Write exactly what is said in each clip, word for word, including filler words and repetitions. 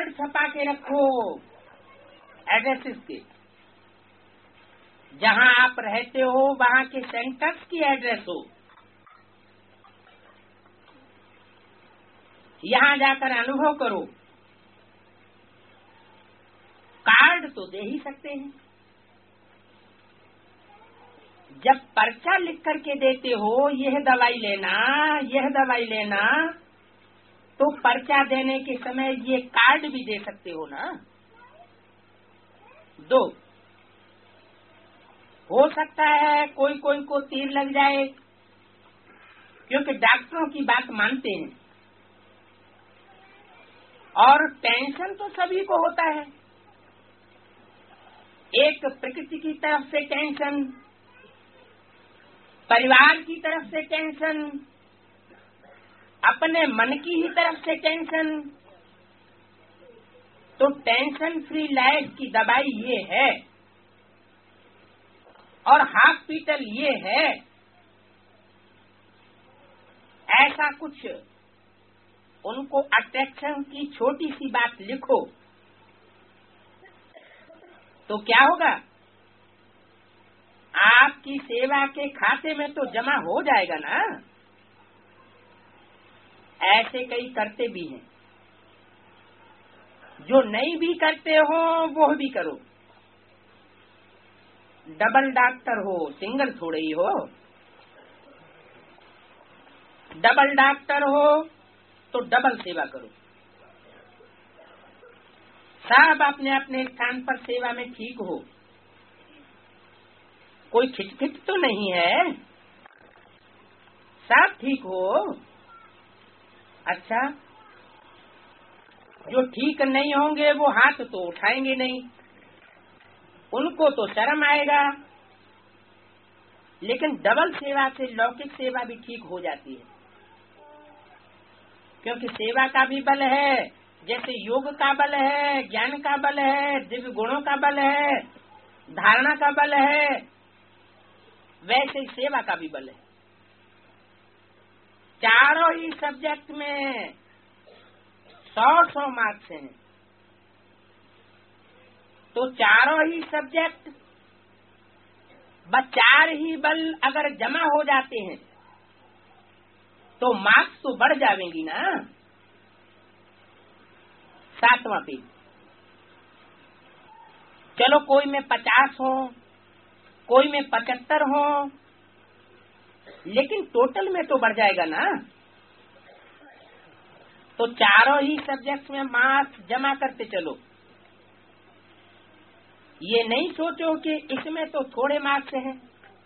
Card छपा के रखो एड्रेसेस के, जहां आप रहते हो वहां के सेंटर्स की एड्रेस हो, यहां जाकर अनुभव करो। कार्ड तो दे ही सकते हैं, जब पर्चा लिख करके देते हो यह दवाई लेना यह दवाई लेना, तो पर्चा देने के समय ये कार्ड भी दे सकते हो ना। दो, हो सकता है कोई कोई को तीर लग जाए, क्योंकि डॉक्टरों की बात मानते हैं, और टेंशन तो सभी को होता है। एक प्रकृति की तरफ से टेंशन, परिवार की तरफ से टेंशन, अपने मन की ही तरफ से टेंशन। तो टेंशन फ्री लाइफ की दवाई ये है, और हॉस्पिटल ये है। ऐसा कुछ उनको अट्रैक्शन की छोटी सी बात लिखो, तो क्या होगा, आपकी सेवा के खाते में तो जमा हो जाएगा ना। ऐसे कई करते भी हैं, जो नहीं भी करते हो वो भी करो। डबल डॉक्टर हो, सिंगल थोड़े ही हो। डबल डॉक्टर हो तो डबल सेवा करो। सब अपने अपने स्थान पर सेवा में ठीक हो, कोई खिचखिच तो नहीं है, सब ठीक हो। अच्छा, जो ठीक नहीं होंगे वो हाथ तो उठाएंगे नहीं, उनको तो शर्म आएगा। लेकिन डबल सेवा से लौकिक सेवा भी ठीक हो जाती है, क्योंकि सेवा का भी बल है, जैसे योग का बल है, ज्ञान का बल है, दिव्य गुणों का बल है, धारणा का बल है, वैसे ही सेवा का भी बल है। चारों ही सब्जेक्ट में सौ सौ मार्क्स हैं, तो चारों ही सब्जेक्ट ब चार ही बल अगर जमा हो जाते हैं तो मार्क्स तो बढ़ जाएंगी ना। सातवां पेज, चलो कोई में पचास हो, कोई में पचहत्तर हो, लेकिन टोटल में तो बढ़ जाएगा ना। तो चारों ही सब्जेक्ट्स में मार्क्स जमा करते चलो। ये नहीं सोचो कि इसमें तो थोड़े मार्क्स हैं।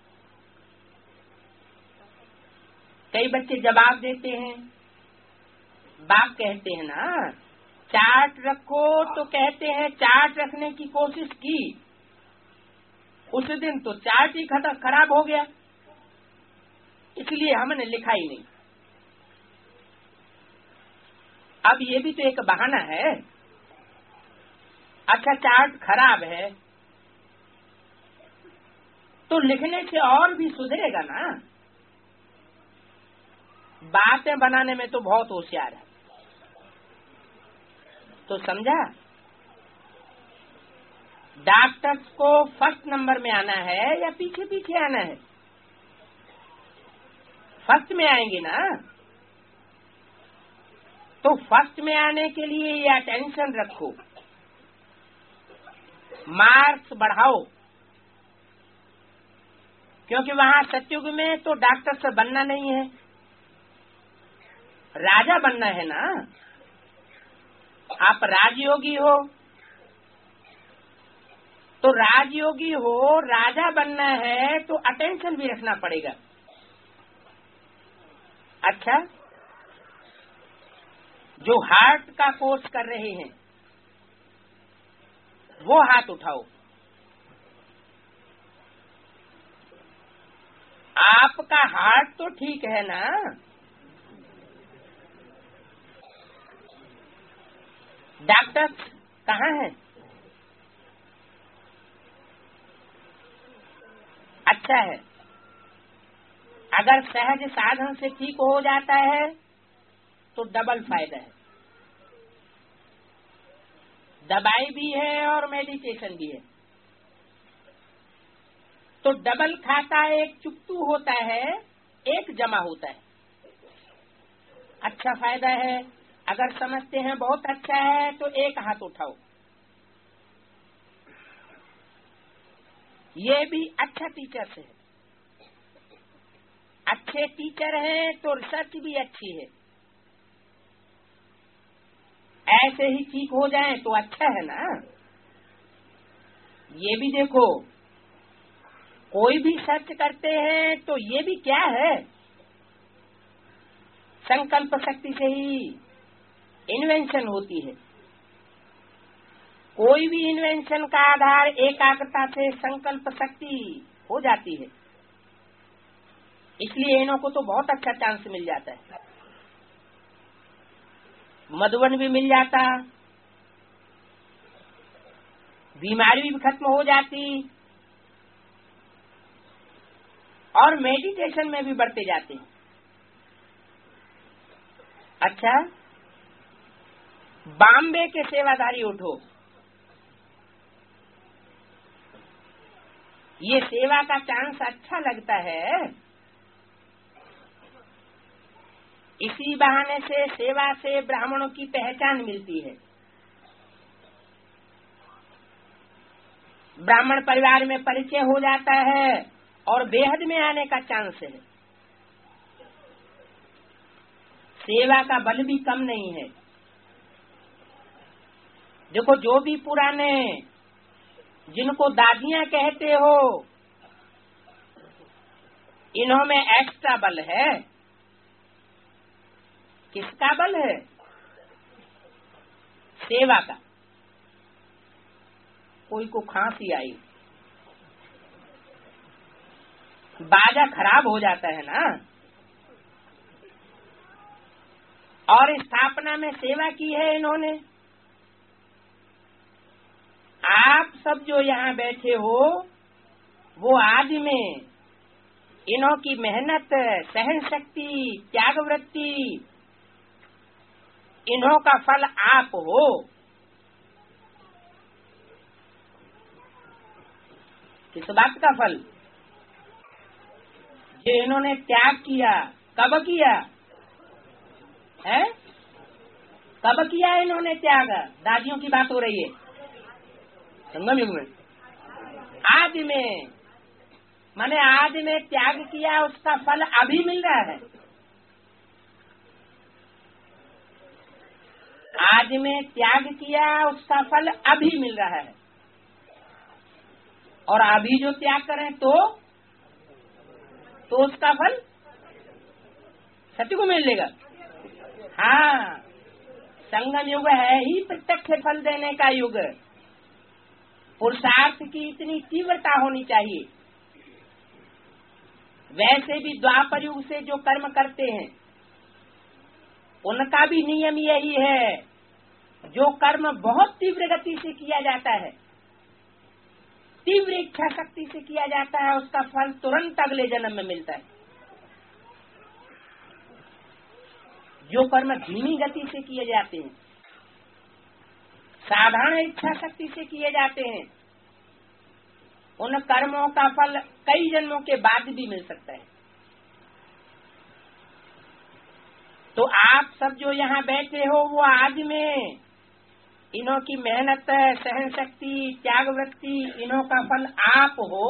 कई बच्चे जवाब देते हैं, बाप कहते हैं ना चार्ट रखो, तो कहते हैं चार्ट रखने की कोशिश की, उस दिन तो चार्ट ही खराब हो गया, इसलिए हमने लिखा ही नहीं। अब ये भी तो एक बहाना है। अच्छा, चार्ट खराब है तो लिखने से और भी सुधरेगा ना। बातें बनाने में तो बहुत होशियार है। तो समझा, डॉक्टर्स को फर्स्ट नंबर में आना है या पीछे पीछे आना है? फर्स्ट में आएंगे ना। तो फर्स्ट में आने के लिए ये अटेंशन रखो, मार्क्स बढ़ाओ, क्योंकि वहां सत्युग में तो डॉक्टर से बनना नहीं है, राजा बनना है ना। आप राजयोगी हो तो राजयोगी हो, राजा बनना है तो अटेंशन भी रखना पड़ेगा। अच्छा, जो हार्ट का कोर्स कर रहे हैं वो हाथ उठाओ। आपका हार्ट तो ठीक है ना? डॉक्टर कहाँ है? अच्छा है, अगर सहज साधन से ठीक हो जाता है तो डबल फायदा है। दवाई भी है और मेडिटेशन भी है। तो डबल खाता एक चुकतू होता है, एक जमा होता है। अच्छा फायदा है, अगर समझते हैं बहुत अच्छा है तो एक हाथ उठाओ। ये भी अच्छा टीचर है। अच्छे टीचर हैं तो रिसर्च भी अच्छी है। ऐसे ही ठीक हो जाए तो अच्छा है ना। ये भी देखो, कोई भी सर्च करते हैं तो ये भी क्या है, संकल्प शक्ति से ही इन्वेंशन होती है। कोई भी इन्वेंशन का आधार एकाग्रता से संकल्प शक्ति हो जाती है। इसलिए इन्हों को तो बहुत अच्छा चांस मिल जाता है। मधुबन भी मिल जाता, बीमारी भी खत्म हो जाती और मेडिटेशन में भी बढ़ते जाते हैं। अच्छा, बॉम्बे के सेवाधारी उठो, ये सेवा का चांस अच्छा लगता है। इसी बहाने से सेवा से ब्राह्मणों की पहचान मिलती है। ब्राह्मण परिवार में परिचय हो जाता है और बेहद में आने का चांस है। सेवा का बल भी कम नहीं है। देखो, जो भी पुराने जिनको दादियां कहते हो, इन्हों में एक्स्ट्रा बल है। किसका बल है? सेवा का। कोई को खांसी आई, बाजा खराब हो जाता है ना। और स्थापना में सेवा की है इन्होंने। आप सब जो यहाँ बैठे हो, वो आदि में इन्हों की मेहनत, सहन शक्ति, त्याग वृत्ति, इन्हों का फल आप हो। किस बात का फल? जो इन्होंने त्याग किया। कब किया है? कब किया इन्होंने त्याग? दादियों की बात हो रही है, संगम युग में। आदि में, माने आदि में त्याग किया, उसका फल अभी मिल रहा है। आदि में त्याग किया, उसका फल अभी मिल रहा है। और अभी जो त्याग करें तो तो उसका फल सत्य को मिलेगा। हाँ, संगम युग है ही प्रत्यक्ष फल देने का युग। पुरुषार्थ की इतनी तीव्रता होनी चाहिए। वैसे भी द्वापर युग से जो कर्म करते हैं, उनका भी नियम यही है। जो कर्म बहुत तीव्र गति से किया जाता है, तीव्र इच्छा शक्ति से किया जाता है, उसका फल तुरंत अगले जन्म में मिलता है। जो कर्म धीमी गति से किए जाते हैं, साधारण इच्छा शक्ति से किए जाते हैं, उन कर्मों का फल कई जन्मों के बाद भी मिल सकता है। तो आप सब जो यहाँ बैठे हो, वो आदि में इन्हों की मेहनत, सहन शक्ति, त्याग वृत्ति, इन्हों का फल आप हो।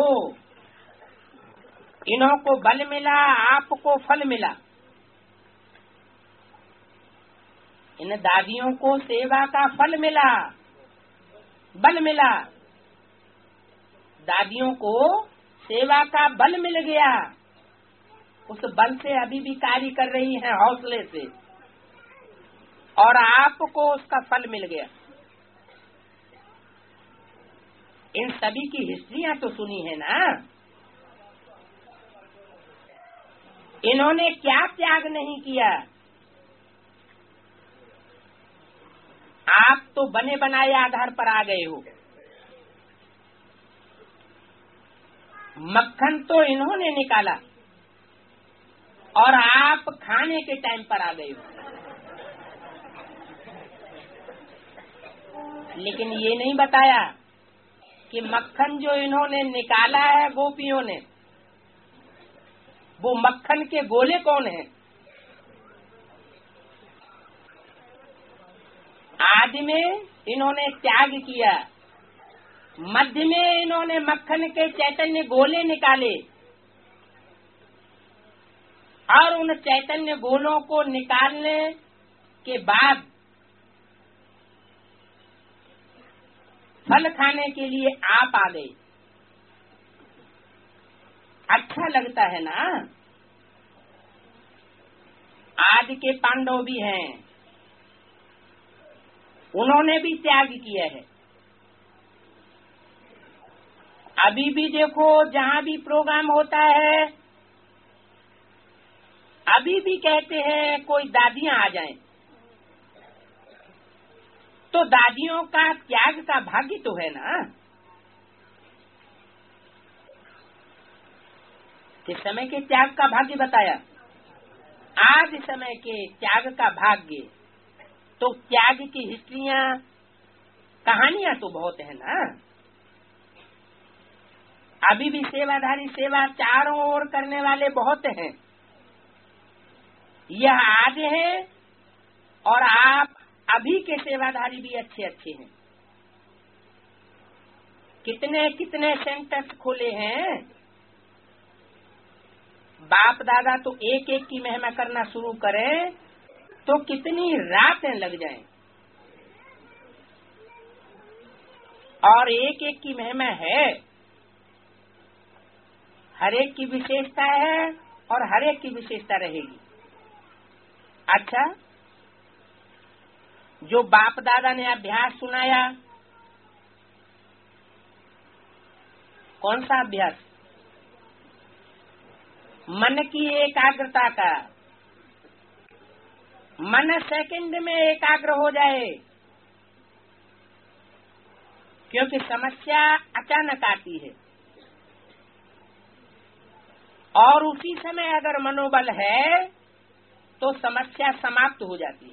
इन्हों को बल मिला, आपको फल मिला। इन दादियों को सेवा का फल मिला, बल मिला। दादियों को सेवा का बल मिल गया। उस बल से अभी भी कार्य कर रही हैं, हौसले से, और आपको उसका फल मिल गया। इन सभी की हिस्ट्रियां तो सुनी है ना। इन्होंने क्या त्याग नहीं किया। आप तो बने बनाए आधार पर आ गए हो। मक्खन तो इन्होंने निकाला और आप खाने के टाइम पर आ गए हो। लेकिन ये नहीं बताया कि मक्खन जो इन्होंने निकाला है गोपियों ने, वो मक्खन के गोले कौन हैं? आदि में इन्होंने त्याग किया, मध्य में इन्होंने मक्खन के चैतन्य गोले निकाले और उन चैतन्य गोलों को निकालने के बाद फल खाने के लिए आप आ गए। अच्छा लगता है ना? आदि के पांडव भी हैं, उन्होंने भी त्याग किया है। अभी भी देखो जहाँ भी प्रोग्राम होता है, अभी भी कहते हैं कोई दादियाँ आ जाएं, तो दादियों का त्याग का भाग्य तो है ना। किस समय के त्याग का भाग्य बताया? आज समय के त्याग का भाग्य। तो त्याग की हिस्ट्रियां, कहानियां तो बहुत है ना। अभी भी सेवाधारी सेवा चारों ओर करने वाले बहुत हैं। यह आज है और आप अभी के सेवाधारी भी अच्छे अच्छे हैं। कितने कितने सेंटर्स खोले हैं। बाप दादा तो एक एक की महिमा करना शुरू करें तो कितनी रातें लग जाएं। और एक एक की महिमा है, हर एक की विशेषता है और हर एक की विशेषता रहेगी। अच्छा, जो बाप दादा ने अभ्यास सुनाया, कौन सा अभ्यास? मन की एकाग्रता का। मन सेकंड में एकाग्र हो जाए, क्योंकि समस्या अचानक आती है और उसी समय अगर मनोबल है तो समस्या समाप्त हो जाती है।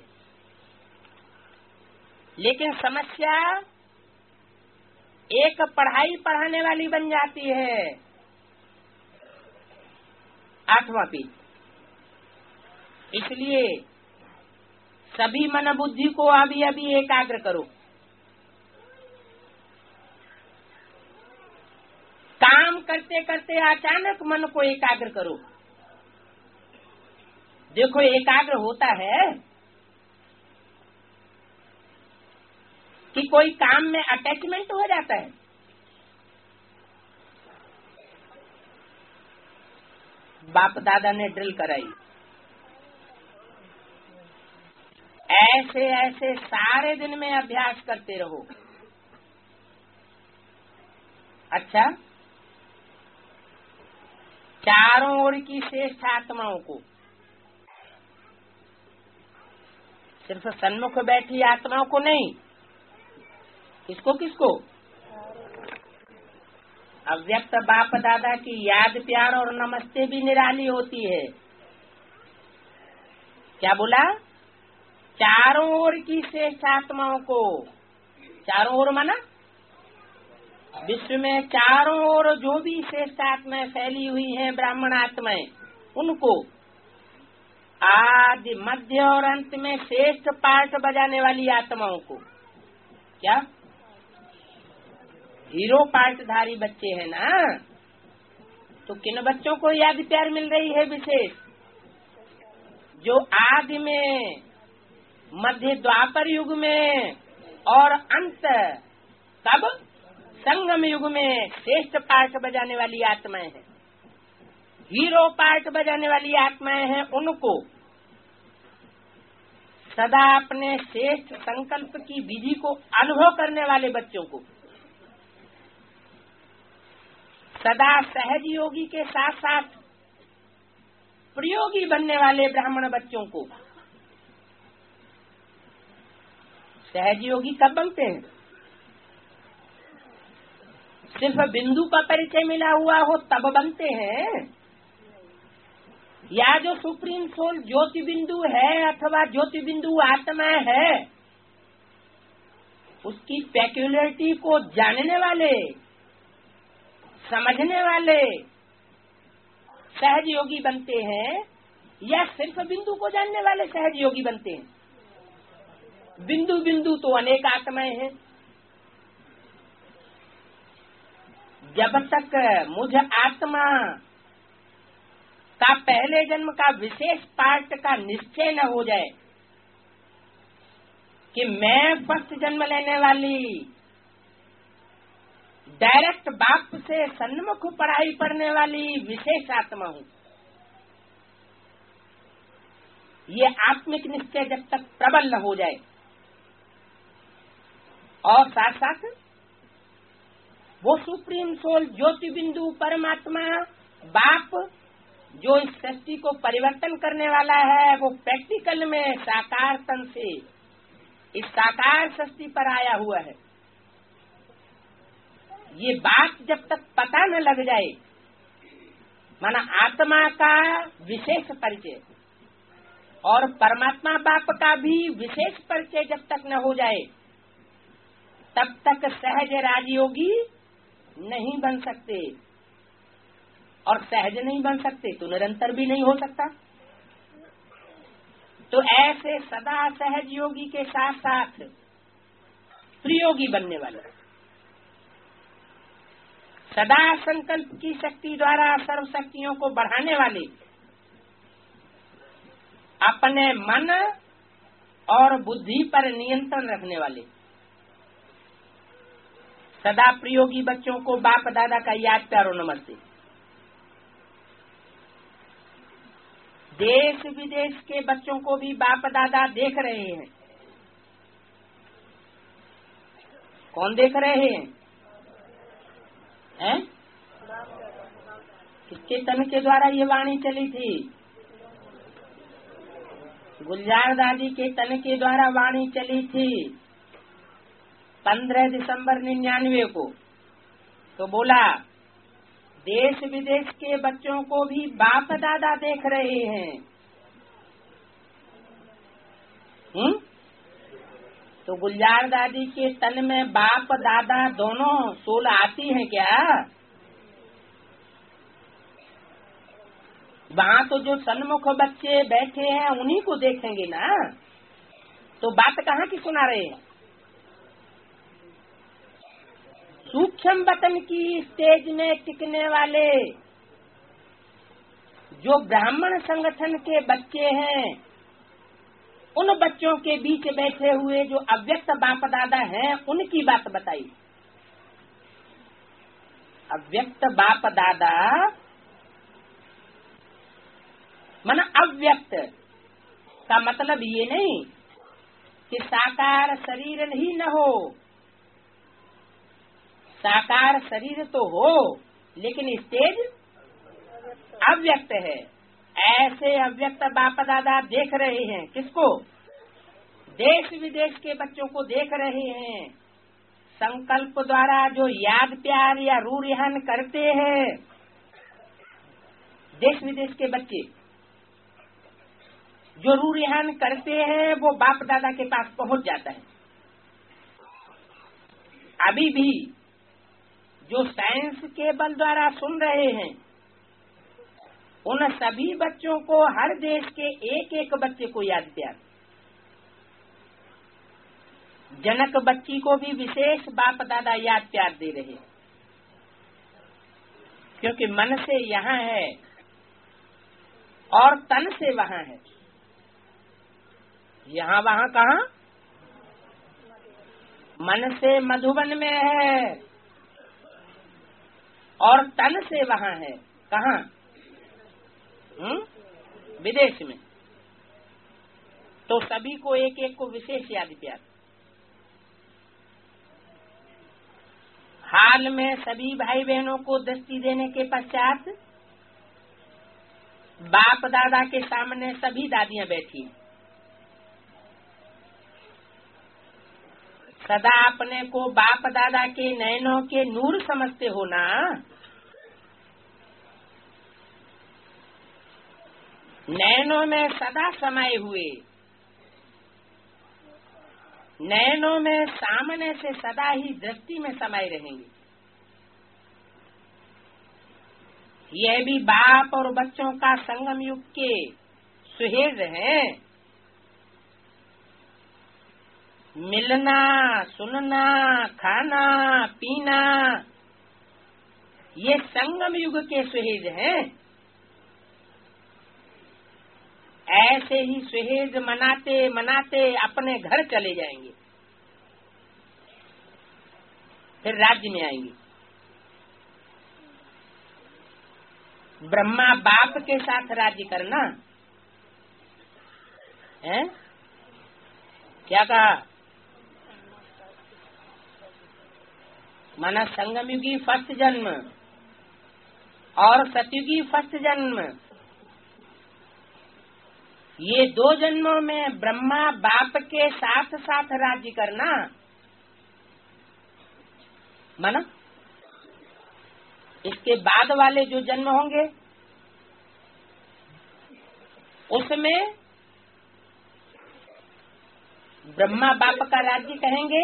लेकिन समस्या एक पढ़ाई पढ़ाने वाली बन जाती है। आठवां पीठ। इसलिए सभी मन बुद्धि को अभी अभी एकाग्र करो। काम करते करते अचानक मन को एकाग्र करो। देखो एकाग्र होता है कि कोई काम में अटैचमेंट हो जाता है। बाप दादा ने ड्रिल कराई, ऐसे ऐसे सारे दिन में अभ्यास करते रहो। अच्छा, चारों ओर की श्रेष्ठ आत्माओं को, सिर्फ सन्मुख बैठी आत्माओं को नहीं, किसको किसको? अव्यक्त बाप दादा की याद प्यार और नमस्ते भी निराली होती है। क्या बोला? चारों ओर की श्रेष्ठ आत्माओं को। चारों ओर माना विश्व में चारों ओर जो भी श्रेष्ठ आत्माएं फैली हुई हैं, ब्राह्मण आत्माएं, उनको आदि मध्य और अंत में श्रेष्ठ पार्ट बजाने वाली आत्माओं को। क्या? हीरो पार्टधारी बच्चे हैं ना, तो किन बच्चों को याद प्यार मिल रही है विशेष? जो आदि में, मध्य द्वापर युग में और अंत कब संगम युग में श्रेष्ठ पार्ट बजाने वाली आत्माएं हैं, हीरो पार्ट बजाने वाली आत्माएं हैं। उनको सदा अपने श्रेष्ठ संकल्प की विधि को अनुभव करने वाले बच्चों को, सदा सहज योगी के साथ साथ प्रयोगी बनने वाले ब्राह्मण बच्चों को। सहज योगी कब बनते हैं? सिर्फ बिंदु का परिचय मिला हुआ हो तब बनते हैं, या जो सुप्रीम सोल ज्योति बिंदु है अथवा ज्योति बिंदु आत्मा है, उसकी पेक्युलरिटी को जानने वाले, समझने वाले सहज योगी बनते हैं या सिर्फ बिंदु को जानने वाले सहज योगी बनते हैं? बिंदु बिंदु तो अनेक आत्माएं हैं। जब तक मुझ आत्मा का पहले जन्म का विशेष पार्ट का निश्चय न हो जाए कि मैं फर्स्ट जन्म लेने वाली डायरेक्ट बाप से सन्मुख पढ़ाई पढ़ने वाली विशेष आत्मा हूँ, ये आत्मिक निश्चय जब तक प्रबल न हो जाए और साथ साथ वो सुप्रीम सोल ज्योति बिंदु परमात्मा बाप जो इस सृष्टि को परिवर्तन करने वाला है, वो प्रैक्टिकल में साकार तन से इस साकार सृष्टि पर आया हुआ है, ये बात जब तक पता न लग जाए, माना आत्मा का विशेष परिचय और परमात्मा बाप का भी विशेष परिचय जब तक न हो जाए, तब तक सहज राजयोगी नहीं बन सकते, और सहज नहीं बन सकते तो निरंतर भी नहीं हो सकता। तो ऐसे सदा सहज योगी के साथ साथ त्रियोगी बनने वाले, सदा संकल्प की शक्ति द्वारा सर्व शक्तियों को बढ़ाने वाले, अपने मन और बुद्धि पर नियंत्रण रखने वाले, सदा प्रयोगी बच्चों को बाप दादा का याद प्यारो नमस्ते। देश विदेश के बच्चों को भी बाप दादा देख रहे हैं। कौन देख रहे हैं? हैं? किसके तन के द्वारा ये वाणी चली थी? गुलजार दादी के तन के द्वारा वाणी चली थी पंद्रह दिसंबर निन्यानवे को। तो बोला देश विदेश के बच्चों को भी बाप दादा देख रहे हैं। हम्म? तो गुलजार दादी के तन में बाप दादा दोनों सोल आती हैं क्या? वहाँ तो जो सन्मुख बच्चे बैठे हैं उन्हीं को देखेंगे ना, तो बात कहाँ की सुना रहे हैं? सूक्ष्म वतन की स्टेज में टिकने वाले जो ब्राह्मण संगठन के बच्चे हैं, उन बच्चों के बीच बैठे हुए जो अव्यक्त बाप दादा हैं, उनकी बात बताई। अव्यक्त बाप दादा मन अव्यक्त का मतलब ये नहीं कि साकार शरीर ही न हो, साकार शरीर तो हो लेकिन स्टेज अव्यक्त है। ऐसे अव्यक्त बाप दादा देख रहे हैं। किसको? देश विदेश के बच्चों को देख रहे हैं। संकल्प द्वारा जो याद प्यार या रूरिहन करते हैं, देश विदेश के बच्चे जो रूरिहन करते हैं, वो बाप दादा के पास पहुंच जाता है। अभी भी जो साइंस के बल द्वारा सुन रहे हैं, उन सभी बच्चों को, हर देश के एक एक बच्चे को याद प्यार। जनक बच्ची को भी विशेष बाप दादा याद प्यार दे रहे हैं, क्योंकि मन से यहाँ है और तन से वहाँ है। यहाँ वहाँ कहाँ? मन से मधुबन में है और तन से वहाँ है। कहाँ? हम्म? विदेश में। तो सभी को एक एक को विशेष याद प्यार। हाल में सभी भाई बहनों को दृष्टि देने के पश्चात बाप दादा के सामने सभी दादियां बैठी। सदा अपने को बाप दादा के नयनों के नूर समझते हो ना। नयनों में सदा समाये हुए नयनों में सामने से सदा ही दृष्टि में समाये रहेंगे। यह भी बाप और बच्चों का संगम युग के सुहेज हैं। मिलना, सुनना, खाना, पीना, ये संगम युग के सुहेज हैं। ऐसे ही सुहेज मनाते मनाते अपने घर चले जाएंगे, फिर राज्य में आएंगे। ब्रह्मा बाप के साथ राज्य करना है। क्या कहा? माना संगमयुगी फर्स्ट जन्म और सतयुगी फर्स्ट जन्म, ये दो जन्मों में ब्रह्मा बाप के साथ साथ राज्य करना। माना इसके बाद वाले जो जन्म होंगे उसमें ब्रह्मा बाप का राज्य कहेंगे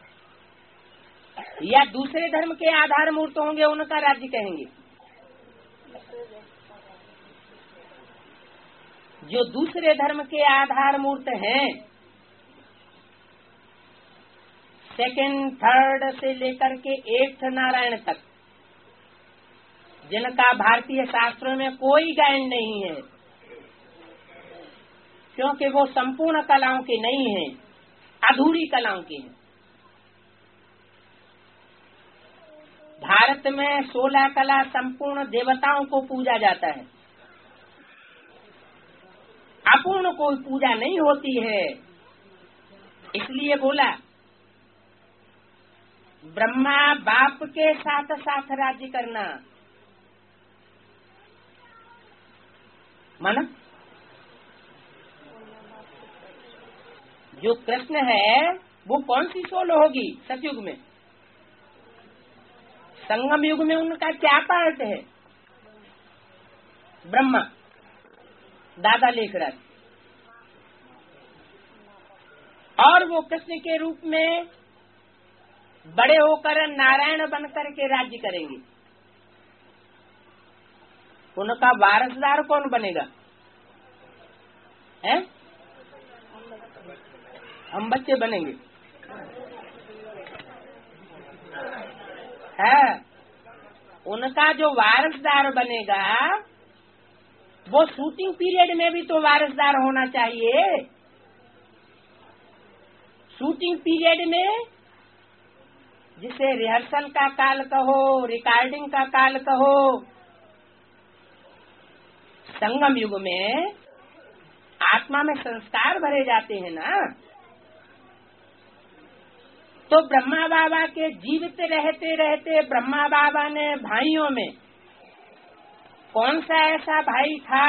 या दूसरे धर्म के आधार मूर्त होंगे उनका राज्य कहेंगे। जो दूसरे धर्म के आधार मूर्त हैं, सेकंड थर्ड से लेकर के एट्थ नारायण तक, जिनका भारतीय शास्त्रों में कोई गायन नहीं है, क्योंकि वो संपूर्ण कलाओं के नहीं हैं, अधूरी कलाओं के हैं। भारत में सोलह कला संपूर्ण देवताओं को पूजा जाता है, अपूर्ण कोई पूजा नहीं होती है। इसलिए बोला ब्रह्मा बाप के साथ साथ राज्य करना। माना जो कृष्ण है वो कौन सी सोल होगी सतयुग में? संगम युग में उनका क्या पार्ट है? ब्रह्मा दादा लेखराज, और वो कृष्ण के रूप में बड़े होकर नारायण बनकर के राज्य करेंगे। उनका वारसदार कौन बनेगा? है? हम बच्चे बनेंगे। है उनका जो वारसदार बनेगा वो शूटिंग पीरियड में भी तो वारसदार होना चाहिए। शूटिंग पीरियड में, जिसे रिहर्सल का काल कहो, रिकॉर्डिंग का काल कहो, संगम युग में आत्मा में संस्कार भरे जाते हैं ना। तो ब्रह्मा बाबा के जीवित रहते रहते ब्रह्मा बाबा ने भाइयों में कौन सा ऐसा भाई था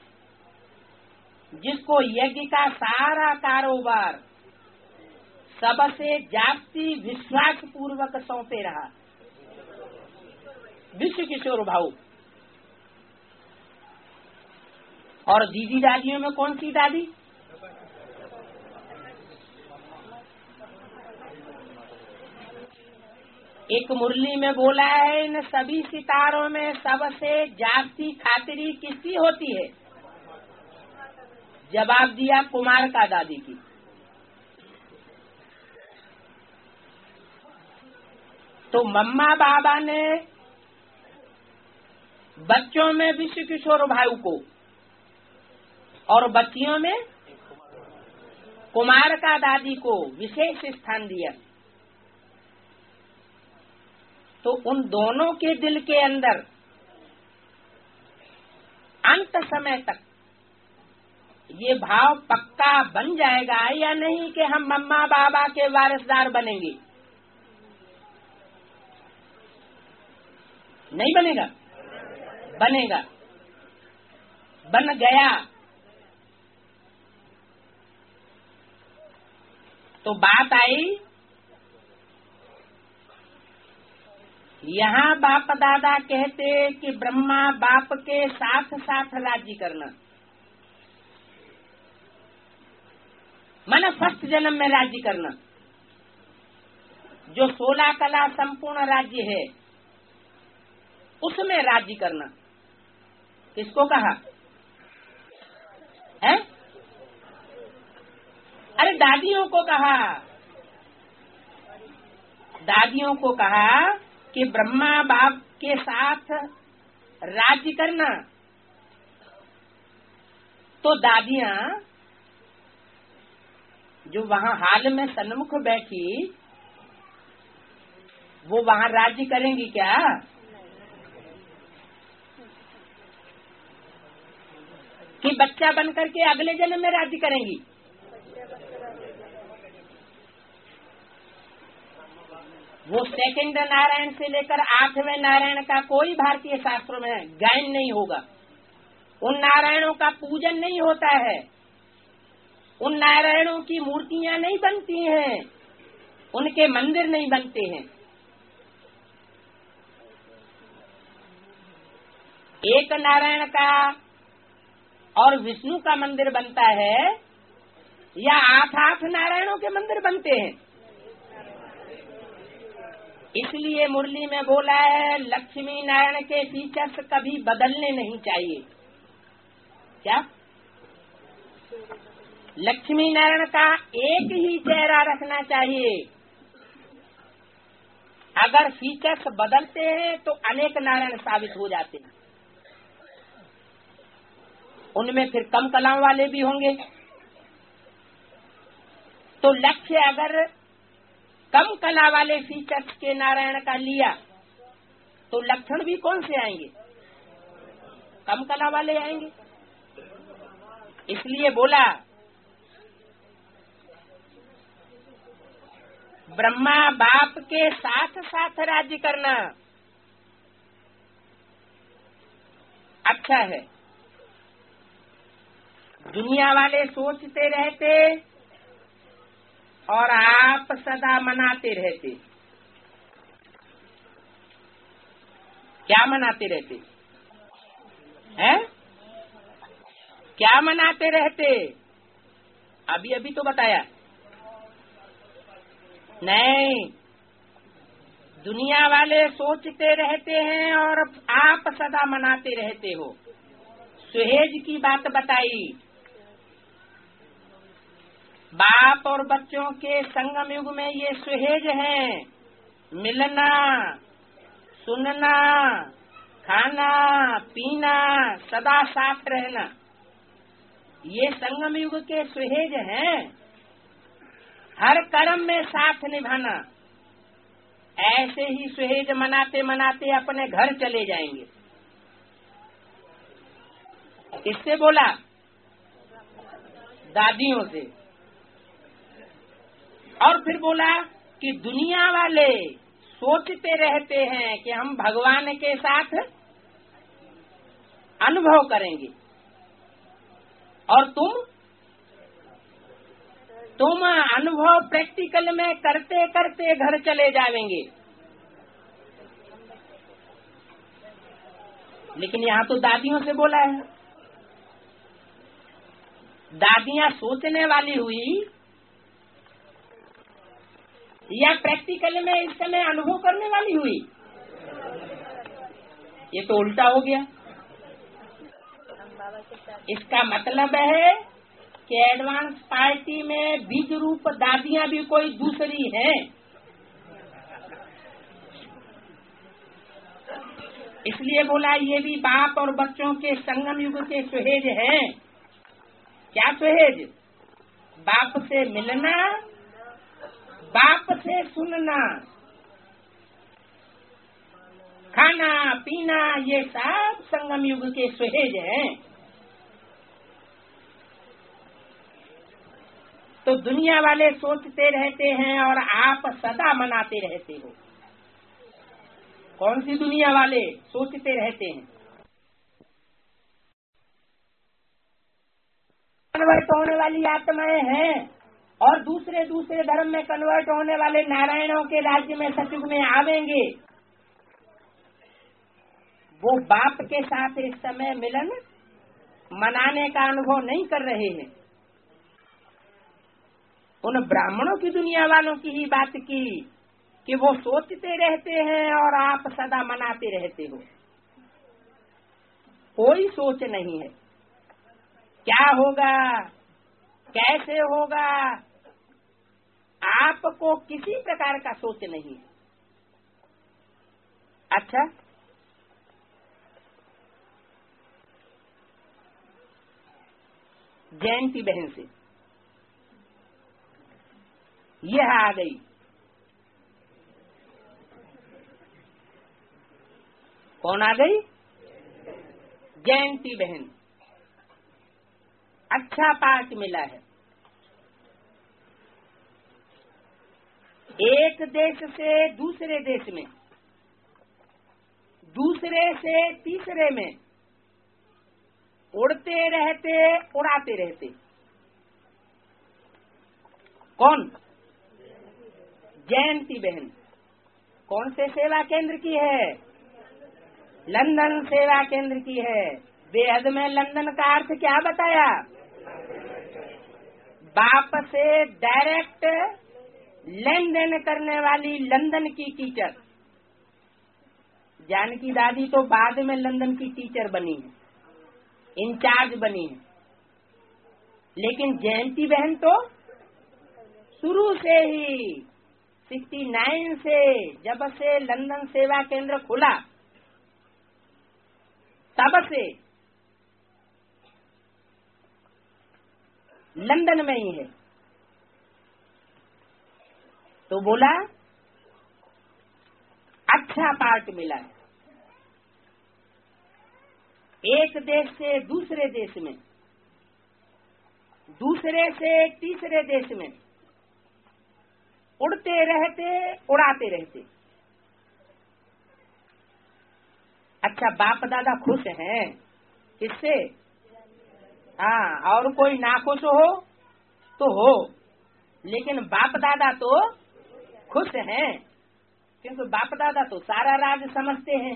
जिसको यज्ञ का सारा कारोबार सबसे जाति विश्वास पूर्वक सौंपे रहा? विश्व किशोर भाऊ। और दीदी दादियों में कौन सी दादी? एक मुरली में बोला है, इन सभी सितारों में सबसे जाति खातिरी किसकी होती है? जवाब दिया कुमार का दादी की। तो मम्मा बाबा ने बच्चों में विश्व किशोर भाई को और बच्चियों में कुमार का दादी को विशेष स्थान दिया। तो उन दोनों के दिल के अंदर अंत समय तक ये भाव पक्का बन जाएगा या नहीं कि हम मम्मा बाबा के वारिसदार बनेंगे? नहीं बनेगा? बनेगा। बन गया। तो बात आई यहाँ बाप दादा कहते कि ब्रह्मा बाप के साथ साथ राज्य करना, माना फर्स्ट जन्म में राज्य करना। जो सोलह कला संपूर्ण राज्य है उसमें राज्य करना किसको कहा है? अरे दादियों को कहा, दादियों को कहा कि ब्रह्मा बाप के साथ राज्य करना। तो दादियां जो वहाँ हाल में सन्मुख बैठी वो वहाँ राज्य करेंगी क्या? कि बच्चा बनकर के अगले जन्म में राज्य करेंगी? वो सेकंड नारायण से लेकर आठवें नारायण का कोई भारतीय शास्त्रों में गायन नहीं होगा। उन नारायणों का पूजन नहीं होता है, उन नारायणों की मूर्तियां नहीं बनती हैं, उनके मंदिर नहीं बनते हैं। एक नारायण का और विष्णु का मंदिर बनता है या आठ आठ नारायणों के मंदिर बनते हैं? इसलिए मुरली में बोला है लक्ष्मी नारायण के फीचर्स कभी बदलने नहीं चाहिए। क्या? लक्ष्मी नारायण का एक ही चेहरा रखना चाहिए। अगर फीचर्स बदलते हैं तो अनेक नारायण साबित हो जाते हैं। उनमें फिर कम कलाओं वाले भी होंगे। तो लक्ष्य अगर कम कला वाले फीचर्स के नारायण का लिया तो लक्षण भी कौन से आएंगे? कम कला वाले आएंगे। इसलिए बोला ब्रह्मा बाप के साथ साथ राज्य करना अच्छा है। दुनिया वाले सोचते रहते और आप सदा मनाते रहते। क्या मनाते रहते हैं? क्या मनाते रहते? अभी अभी तो बताया नहीं। दुनिया वाले सोचते रहते हैं और आप सदा मनाते रहते हो। सुहेज की बात बताई। बाप और बच्चों के संगम युग में ये सुहेज है, मिलना, सुनना, खाना, पीना, सदा साथ रहना। ये संगम युग के सुहेज हैं। हर कर्म में साथ निभाना। ऐसे ही सुहेज मनाते मनाते अपने घर चले जाएंगे। किससे बोला? दादियों से। और फिर बोला कि दुनिया वाले सोचते रहते हैं कि हम भगवान के साथ अनुभव करेंगे और तुम तुम अनुभव प्रैक्टिकल में करते करते घर चले जाएंगे। लेकिन यहाँ तो दादियों से बोला है। दादियां सोचने वाली हुई या प्रैक्टिकल में इस समय अनुभव करने वाली हुई? ये तो उल्टा हो गया। इसका मतलब है कि एडवांस पार्टी में बीज रूप दादियां भी कोई दूसरी हैं। इसलिए बोला ये भी बाप और बच्चों के संगम युग के सुहेज हैं। क्या सुहेज? बाप से मिलना, बाप से सुनना, खाना पीना, ये सब संगम युग के सुहेज हैं। तो दुनिया वाले सोचते रहते हैं और आप सदा मनाते रहते हो। कौन सी दुनिया वाले सोचते रहते हैं? कन्वर्ट होने वाली आत्माएं हैं और दूसरे दूसरे धर्म में कन्वर्ट होने वाले नारायणों के राज्य में सतयुग में आवेंगे। वो बाप के साथ इस समय मिलन मनाने का अनुभव नहीं कर रहे हैं। उन ब्राह्मणों की दुनिया वालों की ही बात की कि वो सोचते रहते हैं और आप सदा मनाते रहते हो। कोई सोच नहीं है, क्या होगा, कैसे होगा, आपको किसी प्रकार का सोच नहीं। अच्छा, जयंती बहन से यह आ गई, कौन आ गई? जयंती बहन। अच्छा पाठ मिला है। एक देश से दूसरे देश में, दूसरे से तीसरे में उड़ते रहते, उड़ाते रहते। कौन? जयंती बहन। कौन से सेवा केंद्र की है? लंदन सेवा केंद्र की है। बेहद में लंदन का अर्थ क्या बताया? बाप से डायरेक्ट लेन देन करने वाली लंदन की टीचर। जानकी दादी तो बाद में लंदन की टीचर बनी है, इंचार्ज बनी है, लेकिन जयंती बहन तो शुरू से ही उनहत्तर से, जब से लंदन सेवा केंद्र खुला तब से लंदन में ही है। तो बोला अच्छा पाठ मिला है। एक देश से दूसरे देश में, दूसरे से तीसरे देश में उड़ते रहते, उड़ाते रहते। अच्छा, बाप दादा खुश हैं किससे? हाँ, और कोई नाखुश हो तो हो, लेकिन बाप दादा तो खुश हैं, क्योंकि बाप दादा तो सारा राज समझते हैं।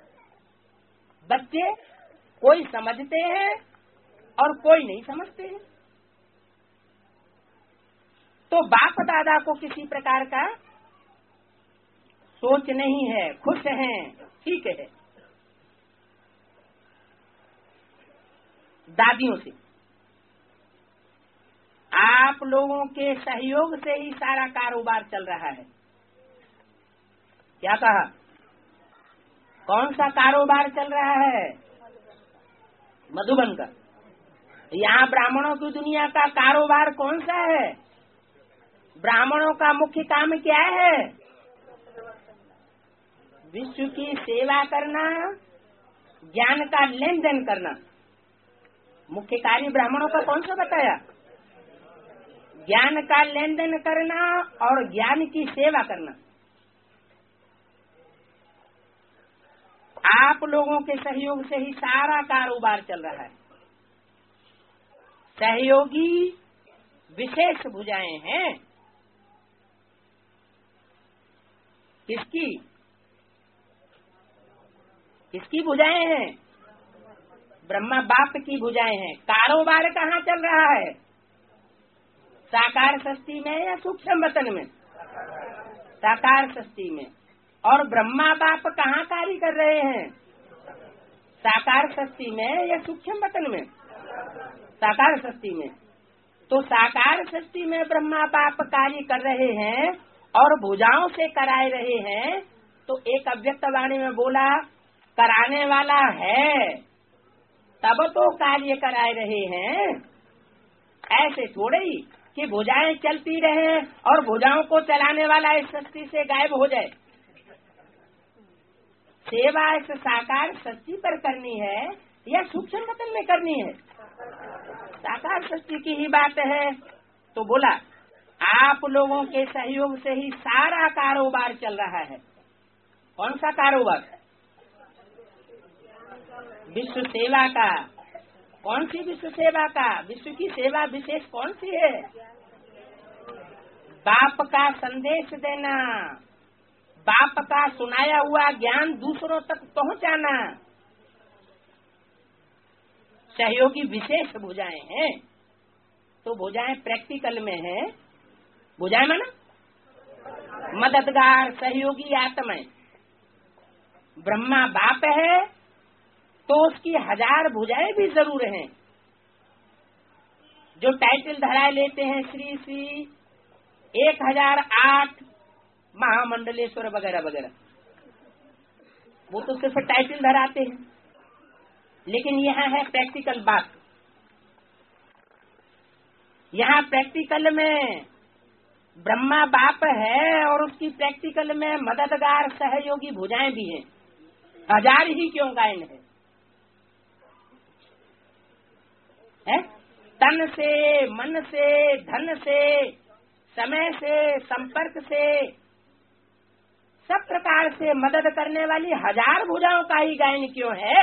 बच्चे कोई समझते हैं और कोई नहीं समझते हैं। तो बाप दादा को किसी प्रकार का सोच नहीं है, खुश हैं, ठीक है। दादियों से आप लोगों के सहयोग से ही सारा कारोबार चल रहा है। क्या कहा? कौन सा कारोबार चल रहा है? मधुबन का। यहाँ ब्राह्मणों की दुनिया का कारोबार कौन सा है? ब्राह्मणों का मुख्य काम क्या है? विश्व की सेवा करना, ज्ञान का लेन देन करना। मुख्य कार्य ब्राह्मणों का कौन सा बताया? ज्ञान का लेन देन करना और ज्ञान की सेवा करना। आप लोगों के सहयोग से ही सारा कारोबार चल रहा है। सहयोगी विशेष भुजाएं हैं। किसकी? किसकी भुजाएं हैं? ब्रह्मा बाप की भुजाएं हैं। कारोबार कहाँ चल रहा है? साकार सृष्टि में या सूक्ष्म वतन में? साकार सृष्टि में। और ब्रह्मा बाप कहाँ कार्य कर रहे हैं? साकार सृष्टि में या सूक्ष्म वतन में? साकार सृष्टि में। तो साकार सृष्टि में ब्रह्मा बाप कार्य कर रहे हैं और भुजाओं से कराए रहे हैं। तो एक अव्यक्त वाणी में बोला कराने वाला है, तब तो कार्य कराए रहे हैं। ऐसे थोड़े ही कि भुजाएं चलती रहे और भुजाओं को चलाने वाला इस सृष्टि से गायब हो जाए। सेवा इस साकार सृष्टि पर करनी है या सूक्ष्म वतन में करनी है? साकार सृष्टि की ही बात है। तो बोला आप लोगों के सहयोग से ही सारा कारोबार चल रहा है। कौन सा कारोबार? विश्व सेवा का। कौन सी विश्व सेवा का? विश्व की सेवा विशेष कौन सी है? बाप का संदेश देना, बाप का सुनाया हुआ ज्ञान दूसरों तक पहुंचाना। सहयोगी विशेष भुजाएं हैं। तो भुजाएं प्रैक्टिकल में है। भुजाएं माना मददगार सहयोगी आत्मा। ब्रह्मा बाप है तो उसकी हजार भुजाएं भी जरूर हैं। जो टाइटल धराए लेते हैं श्री श्री एक हजार आठ महामंडलेश्वर वगैरह वगैरह, वो तो सिर्फ टाइटल धराते हैं। लेकिन यहाँ है प्रैक्टिकल बात। यहाँ प्रैक्टिकल में ब्रह्मा बाप है और उसकी प्रैक्टिकल में मददगार सहयोगी भुजाएं भी हैं। हजार ही क्यों गायन है, है? तन से, मन से, धन से, समय से, संपर्क से, सब प्रकार से मदद करने वाली हजार भुजाओं का ही गायन क्यों है?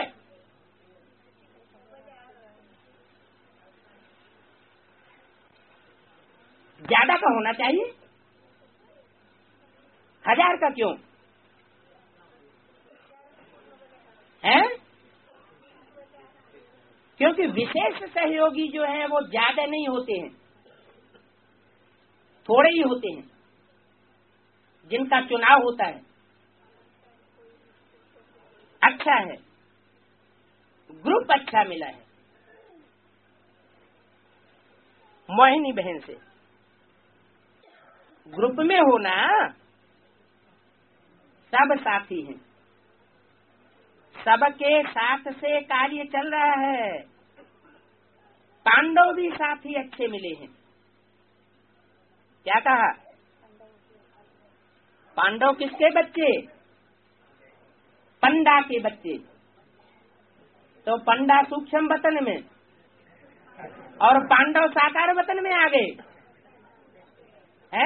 ज्यादा का होना चाहिए, हजार का क्यों है? क्योंकि विशेष सहयोगी जो हैं वो ज्यादा नहीं होते हैं, थोड़े ही होते हैं जिनका चुनाव होता है। अच्छा है, ग्रुप अच्छा मिला है। मोहिनी बहन से ग्रुप में होना, सब साथी हैं, सबके साथ से कार्य चल रहा है। पांडव भी साथी अच्छे मिले हैं। क्या कहा? पांडव किसके बच्चे? पंडा के बच्चे। तो पंडा सूक्ष्म वतन में और पांडव साकार वतन में आ गए हैं।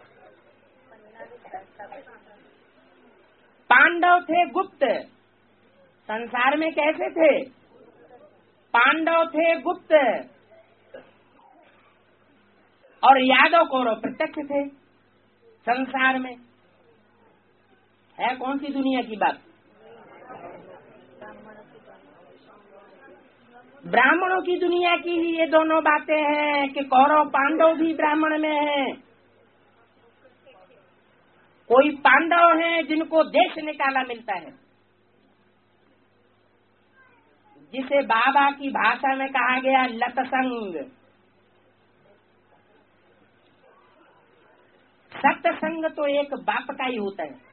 पांडव थे गुप्त, संसार में कैसे थे? पांडव थे गुप्त और यादव कौरव प्रत्यक्ष थे संसार में। है कौन सी दुनिया की बात? ब्राह्मणों की दुनिया की ही ये दोनों बातें हैं कि कौरव पांडव भी ब्राह्मण में हैं। कोई पांडव हैं जिनको देश निकाला मिलता है, जिसे बाबा की भाषा में कहा गया लतसंग। सत्संग तो एक बाप का ही होता है।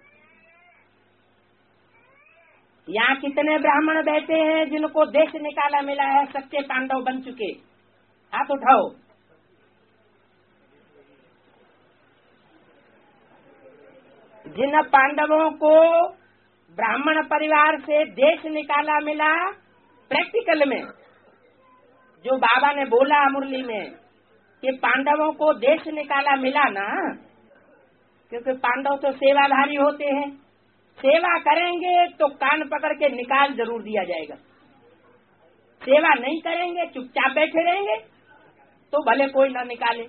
यहाँ कितने ब्राह्मण बैठे हैं जिनको देश निकाला मिला है, सच्चे पांडव बन चुके? हाथ उठाओ। जिन पांडवों को ब्राह्मण परिवार से देश निकाला मिला, प्रैक्टिकल में जो बाबा ने बोला मुरली में कि पांडवों को देश निकाला मिला ना, क्योंकि पांडव तो सेवाधारी होते हैं। सेवा करेंगे तो कान पकड़ के निकाल जरूर दिया जाएगा। सेवा नहीं करेंगे, चुपचाप बैठे रहेंगे तो भले कोई ना निकाले।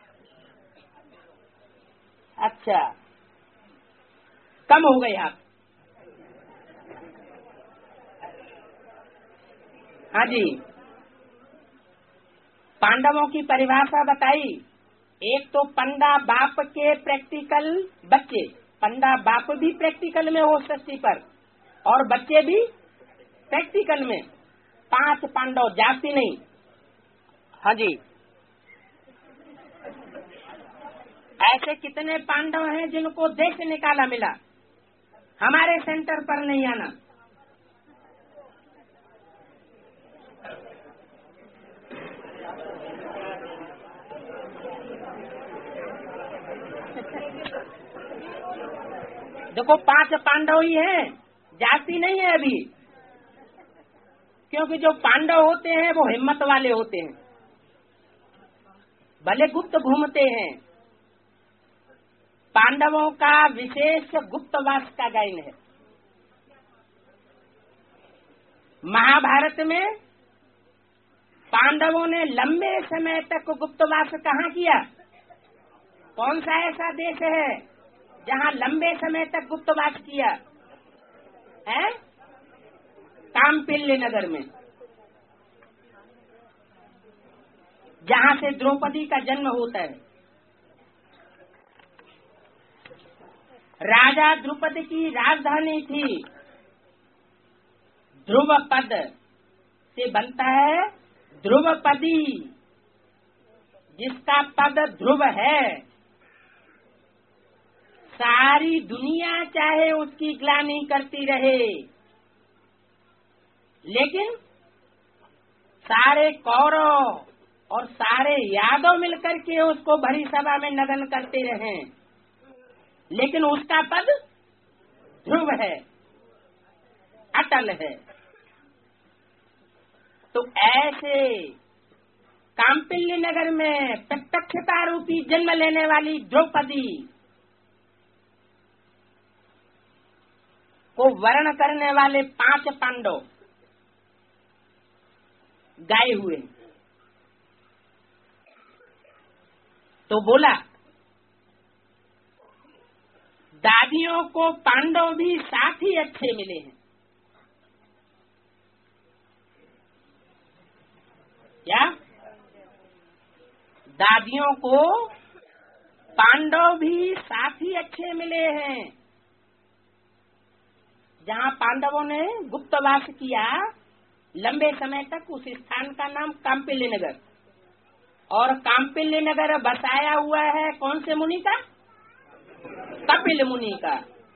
अच्छा, कम हो गए आप? हाँ जी, पांडवों की परिभाषा बताई। एक तो पंडा बाप के प्रैक्टिकल बच्चे, पंडा बाप भी प्रैक्टिकल में हो सृष्टि पर और बच्चे भी प्रैक्टिकल में। पांच पांडव, जाति नहीं। हाँ जी, ऐसे कितने पांडव हैं जिनको देश निकाला मिला? हमारे सेंटर पर नहीं आना। देखो, पांच पांडव ही हैं, जाति नहीं है अभी। क्योंकि जो पांडव होते हैं वो हिम्मत वाले होते हैं, भले गुप्त घूमते हैं। पांडवों का विशेष गुप्तवास का गायन है। महाभारत में पांडवों ने लंबे समय तक गुप्तवास कहाँ किया? कौन सा ऐसा देश है जहाँ लंबे समय तक गुप्तवास किया है? कामपिल्य नगर में, जहाँ से द्रौपदी का जन्म होता है। राजा द्रुपद की राजधानी थी। ध्रुवपद से बनता है ध्रुवपदी, जिसका पद ध्रुव है। सारी दुनिया चाहे उसकी ग्लानि करती रहे, लेकिन सारे कौरव और सारे यादव मिलकर के उसको भरी सभा में नदन करते रहे, लेकिन उसका पद ध्रुव है, अटल है। तो ऐसे कांपिल्य नगर में प्रत्यक्षता रूपी जन्म लेने वाली द्रौपदी को वर्ण करने वाले पांच पांडव गाये हुए। तो बोला, दादियों को पांडव भी साथ ही अच्छे मिले हैं। क्या? दादियों को पांडव भी साथ ही अच्छे मिले हैं। जहाँ पांडवों ने गुप्तवास किया लंबे समय तक, उस स्थान का नाम कांपिल्य नगर, और कांपिल्य नगर बसाया हुआ है कौन से मुनि का? कपिल मुनि का।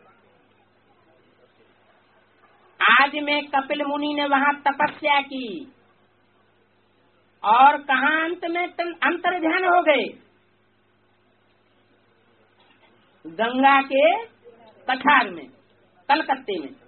आज में कपिल मुनि ने वहाँ तपस्या की और कहाँ अंत में अंतर ध्यान हो गए? गंगा के कछार में, कलकत्ते में।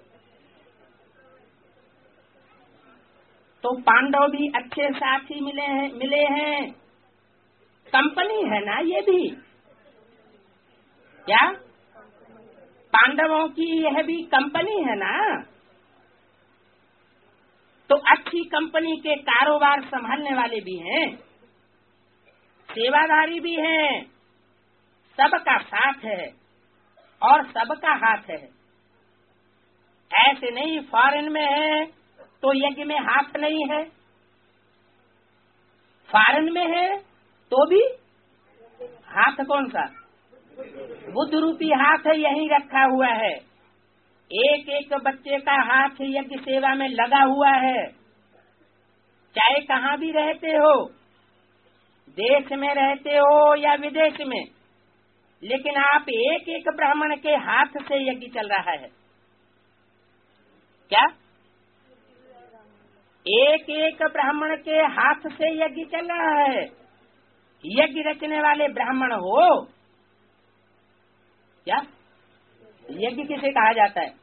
तो पांडव भी अच्छे साथी मिले हैं, मिले हैं। कंपनी है ना ये भी, क्या? पांडवों की यह भी कंपनी है ना। तो अच्छी कंपनी के कारोबार संभालने वाले भी हैं, सेवाधारी भी हैं, सबका साथ है और सबका हाथ है। ऐसे नहीं फॉरेन में है तो यज्ञ में हाथ नहीं है, फॉरेन में है तो भी हाथ कौन सा? बुद्ध रूपी हाथ है, यही रखा हुआ है। एक एक बच्चे का हाथ यज्ञ सेवा में लगा हुआ है। चाहे कहाँ भी रहते हो, देश में रहते हो या विदेश में, लेकिन आप एक एक ब्राह्मण के हाथ से यज्ञ चल रहा है। क्या? एक एक ब्राह्मण के हाथ से यज्ञ चल रहा है। यज्ञ रचने वाले ब्राह्मण हो। क्या? यज्ञ किसे कहा जाता है?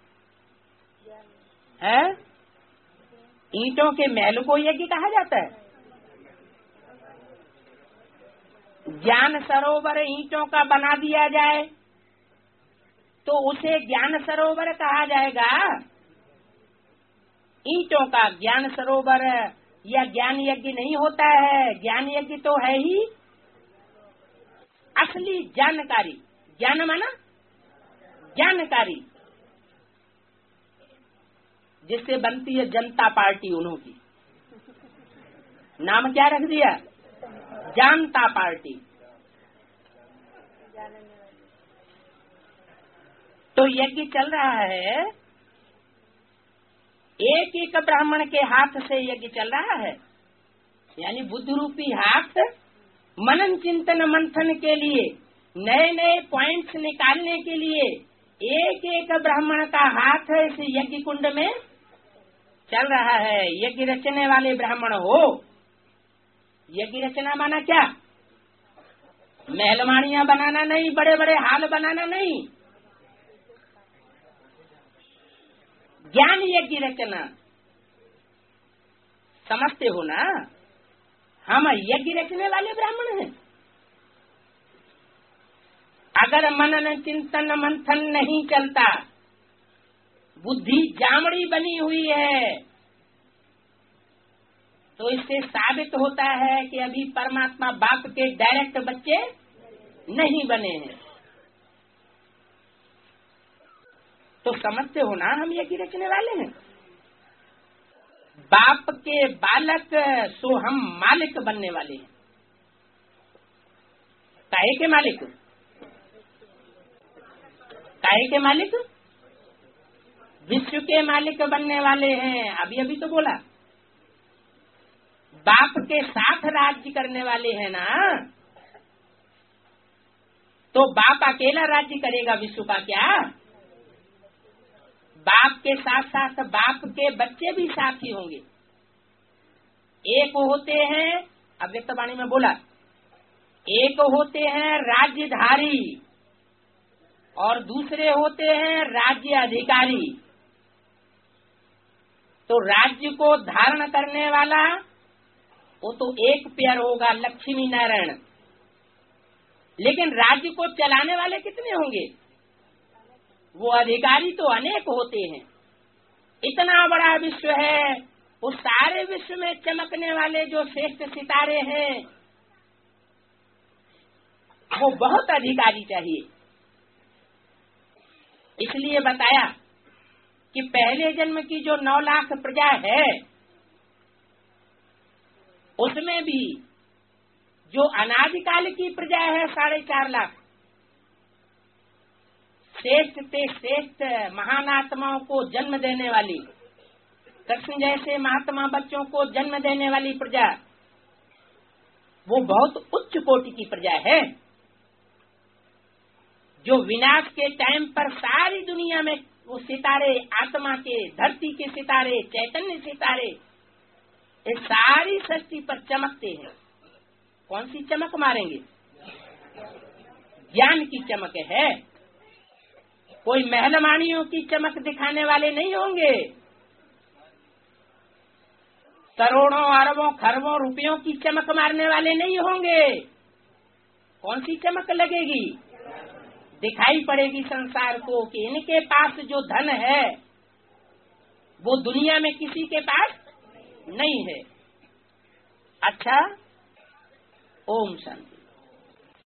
हैं? ईंटों के महल को यज्ञ कहा जाता है। ज्ञान सरोवर ईंटों का बना दिया जाए तो उसे ज्ञान सरोवर कहा जाएगा। ईंटों का ज्ञान सरोवर या ज्ञान यज्ञ नहीं होता है। ज्ञान यज्ञ तो है ही असली जानकारी। ज्ञान माना जानकारी, जिससे बनती है जनता पार्टी। उन्हों की नाम क्या रख दिया? जनता पार्टी। तो यज्ञ चल रहा है, एक एक ब्राह्मण के हाथ से यज्ञ चल रहा है। यानी बुद्ध रूपी हाथ मनन चिंतन मंथन के लिए, नए नए पॉइंट्स निकालने के लिए एक एक ब्राह्मण का हाथ इस यज्ञ कुंड में चल रहा है। यज्ञ रचने वाले ब्राह्मण हो। यज्ञ रचना माना क्या? महलमाड़ियां बनाना नहीं, बड़े बड़े हाल बनाना नहीं। ज्ञान यज्ञ रचना। समझते हो ना? हम यज्ञ रचने वाले ब्राह्मण हैं। अगर मनन चिंतन मंथन नहीं चलता, बुद्धि जामड़ी बनी हुई है, तो इससे साबित होता है कि अभी परमात्मा बाप के डायरेक्ट बच्चे नहीं बने हैं। तो समझते हो ना, हम यज्ञ रचने वाले हैं। बाप के बालक सो हम मालिक बनने वाले हैं। काहे के मालिक? काहे के मालिक? विश्व के मालिक बनने वाले हैं। अभी अभी तो बोला बाप के साथ राज्य करने वाले हैं ना, तो बाप अकेला राज्य करेगा विश्व का क्या? बाप के साथ साथ बाप के बच्चे भी साथी होंगे। एक होते हैं, अव्यक्तवाणी में बोला, एक होते हैं राज्यधारी और दूसरे होते हैं राज्य अधिकारी। तो राज्य को धारण करने वाला वो तो एक पेयर होगा, लक्ष्मी नारायण। लेकिन राज्य को चलाने वाले कितने होंगे? वो अधिकारी तो अनेक होते हैं। इतना बड़ा विश्व है, उस सारे विश्व में चमकने वाले जो श्रेष्ठ सितारे हैं वो बहुत अधिकारी चाहिए। इसलिए बताया कि पहले जन्म की जो नौ लाख प्रजा है उसमें भी जो अनादिकाल की प्रजा है साढ़े चार लाख, श्रेष्ठ से श्रेष्ठ महान आत्माओं को जन्म देने वाली, कृष्ण जैसे महात्मा बच्चों को जन्म देने वाली प्रजा, वो बहुत उच्च कोटि की प्रजा है, जो विनाश के टाइम पर सारी दुनिया में वो सितारे, आत्मा के, धरती के सितारे, चैतन्य सितारे, ये सारी सृष्टि पर चमकते हैं। कौन सी चमक मारेंगे? ज्ञान की चमक है। कोई महलमानियों की चमक दिखाने वाले नहीं होंगे, करोड़ों अरबों खरबों रुपयों की चमक मारने वाले नहीं होंगे। कौन सी चमक लगेगी? दिखाई पड़ेगी संसार को कि इनके पास जो धन है वो दुनिया में किसी के पास नहीं है। अच्छा, ओम शांति।